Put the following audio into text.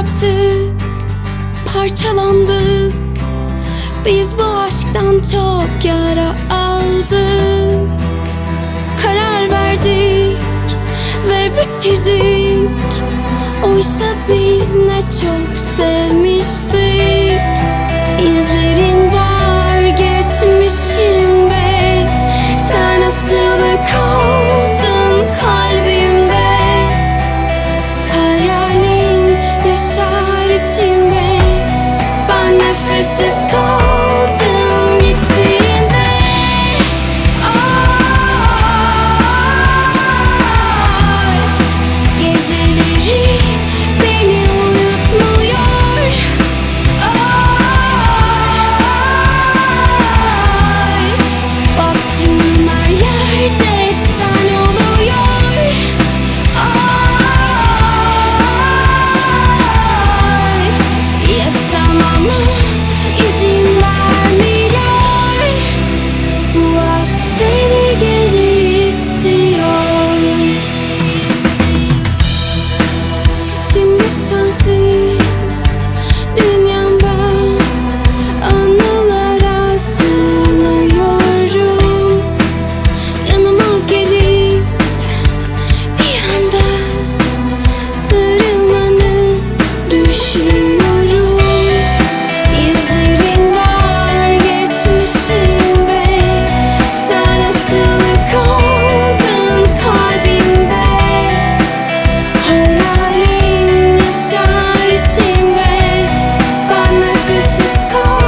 çöktü, parçalandık. Biz bu aşktan çok yara aldık. Karar verdik ve bitirdik. Oysa biz ne çok sevmiştik. İzlerin var geçmişimde. Sen asılı kaldın kalbimde. Hayalin yaşar içimde. Ben nefessiz kaldım gittiğinde. Aşk geceleri beni uyutmuyor. Aşk baktığım her yerde sen oluyor. Aşk yaşamama izin vermiyor. Bu aşk seni geri istiyor. Şimdi sensiz dünyamda anılara sığınıyorum. Yanıma gelip bir anda sarılmanı düşünüyorum. İzlerin var geçmişimde. Sen asılı kaldın kalbimde. Hayalin yaşar içimde. Ben nefessiz kaldım.